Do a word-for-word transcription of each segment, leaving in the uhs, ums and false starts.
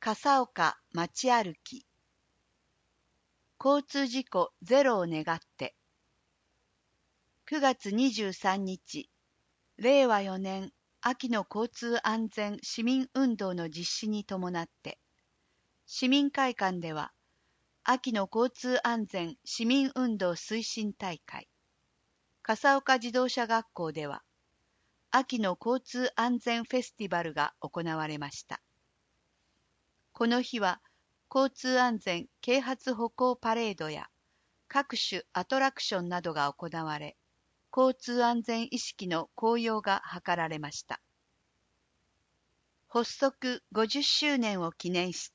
笠岡街歩き。交通事故ゼロを願って。くがつにじゅうさんにち、れいわよねん秋の交通安全市民運動の実施に伴って、市民会館では、秋の交通安全市民運動推進大会、笠岡自動車学校では、秋の交通安全フェスティバルが行われました。この日は、交通安全啓発歩行パレードや各種アトラクションなどが行われ、交通安全意識の高揚が図られました。発足ごじゅっしゅうねんを記念して、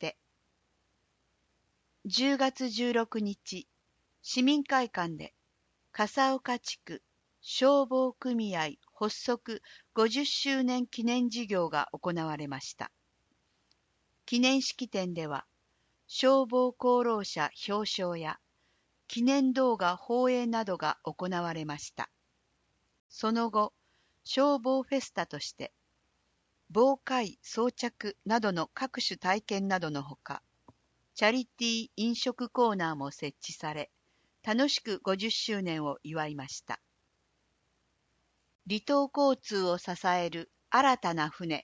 じゅうがつじゅうろくにち、市民会館で笠岡地区消防組合発足ごじゅっしゅうねん記念事業が行われました。記念式典では、消防功労者表彰や記念動画放映などが行われました。その後、消防フェスタとして、防火衣装着などの各種体験などのほか、チャリティー飲食コーナーも設置され、楽しくごじゅっしゅうねんを祝いました。離島交通を支える新たな船。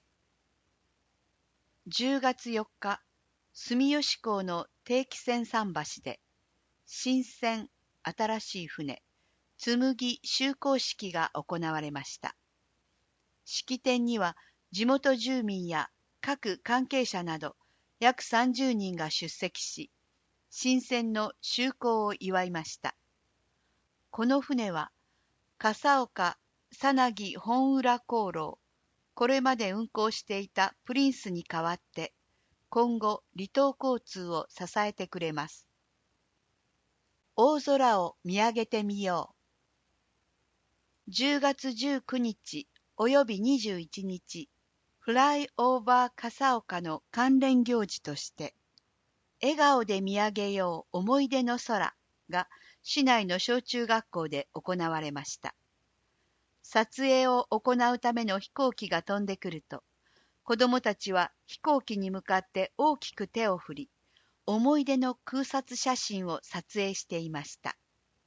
じゅうがつよっか、住吉港の定期船桟橋で、新船新しい船、紬就航式が行われました。式典には地元住民や各関係者など約さんじゅうにんが出席し、新船の就航を祝いました。この船は、笠岡さなぎ本浦航路、これまで運航していたプリンスに代わって、今後離島交通を支えてくれます。大空を見上げてみよう。じゅうがつじゅうくにちおよびにじゅういちにち、フライオーバー笠岡の関連行事として、笑顔で見上げよう思い出の空が市内の小中学校で行われました。撮影を行うための飛行機が飛んでくると、子どもたちは飛行機に向かって大きく手を振り、思い出の空撮写真を撮影していました。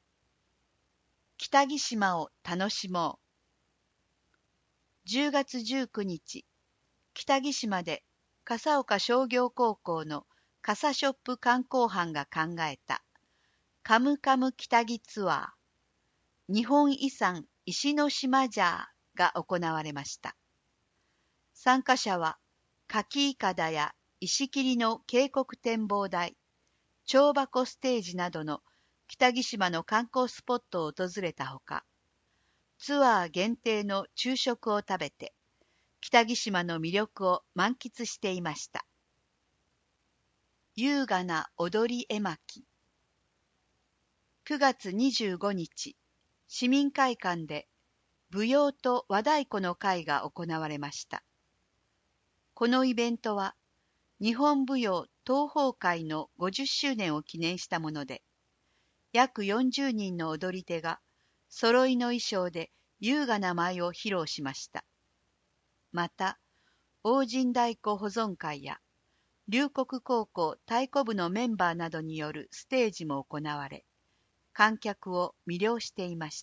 北木島を楽しもう。じゅうがつじゅうくにち、北木島で笠岡商業高校の笠ショップ観光班が考えたカムカム北木ツアー、日本遺産石の島ジャーが行われました。参加者は、柿いかだや石切りの渓谷展望台、帳箱ステージなどの北木島の観光スポットを訪れたほか、ツアー限定の昼食を食べて、北木島の魅力を満喫していました。優雅な踊り絵巻。くがつにじゅうごにち、市民会館で舞踊と和太鼓の会が行われました。このイベントは、日本舞踊東宝会のごじゅっしゅうねんを記念したもので、約よんじゅうにんの踊り手が、揃いの衣装で優雅な舞を披露しました。また、王神太鼓保存会や、龍谷高校太鼓部のメンバーなどによるステージも行われ、観客を魅了していました。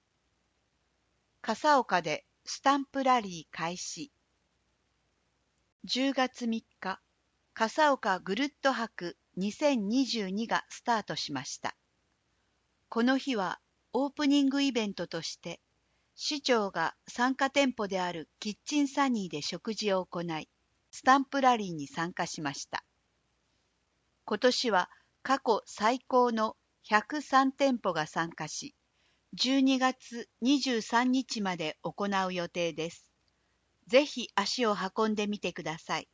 笠岡でスタンプラリー開始。じゅうがつみっか、笠岡ぐるっと博にせんにじゅうにがスタートしました。この日はオープニングイベントとして、市長が参加店舗であるキッチンサニーで食事を行い、スタンプラリーに参加しました。今年は過去最高のひゃくさんてんぽが参加し、じゅうにがつにじゅうさんにちまで行う予定です。ぜひ足を運んでみてください。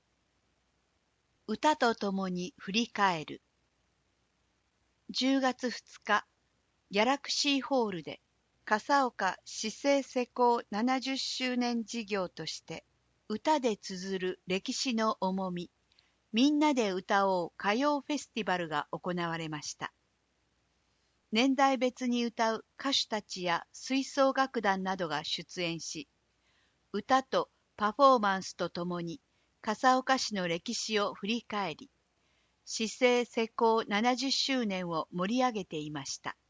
歌とともに振り返る。じゅうがつふつか、ギャラクシーホールで笠岡市政施行ななじゅっしゅうねん事業として、歌で綴る歴史の重み、みんなで歌おう歌謡フェスティバルが行われました。年代別に歌う歌手たちや吹奏楽団などが出演し、歌とパフォーマンスとともに笠岡市の歴史を振り返り、市政施行ななじゅっしゅうねんを盛り上げていました。